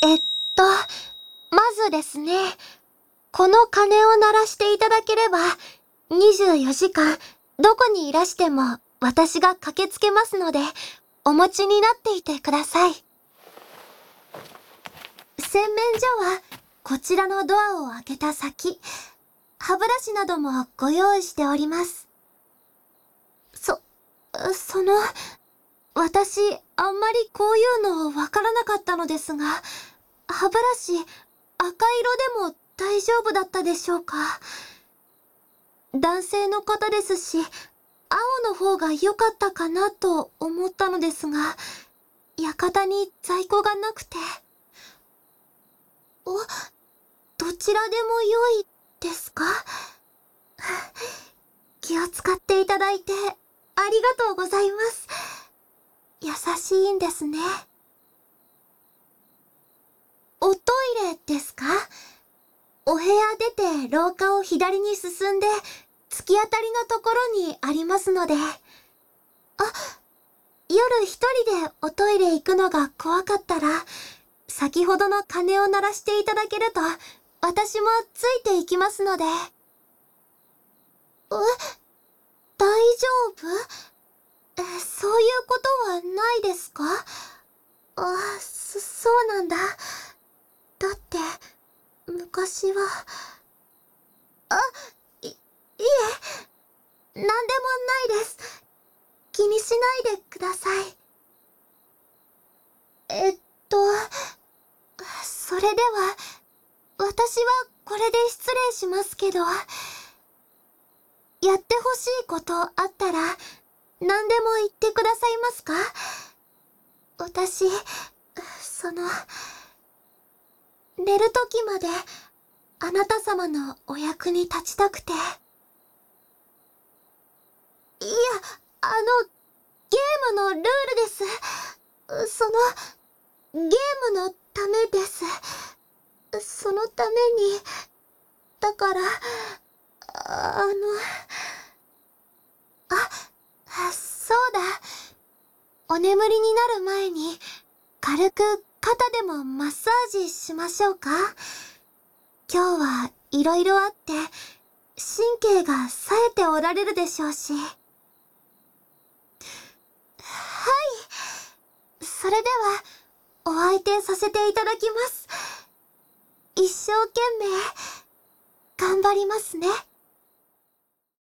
えっと、まずですね、この鐘を鳴らしていただければ、24時間、どこにいらしても私が駆けつけますので、お持ちになっていてください。洗面所は、こちらのドアを開けた先、歯ブラシなどもご用意しております。私、あんまりこういうのわからなかったのですが、歯ブラシ、赤色でも大丈夫だったでしょうか？男性の方ですし、青の方が良かったかなと思ったのですが、館に在庫がなくて。どちらでも良いですか？気を使っていただいてありがとうございます。優しいんですね。おトイレですか？お部屋出て廊下を左に進んで、突き当たりのところにありますので。夜一人でおトイレ行くのが怖かったら、先ほどの鐘を鳴らしていただけると、私もついていきますので。大丈夫？そういうことはないですか？そうなんだ。だって、昔は。いえ、なんでもないです。気にしないでください。それでは、私はこれで失礼しますけど、やってほしいことあったら、何でも言ってくださいますか？私、寝るときまで、あなた様のお役に立ちたくて。いや、ゲームのルールです。ゲームのためです。そのために、だから、そうだ。お眠りになる前に、軽く肩でもマッサージしましょうか。今日はいろいろあって、神経が冴えておられるでしょうし。はい。それでは、お相手させていただきます。一生懸命、頑張りますね。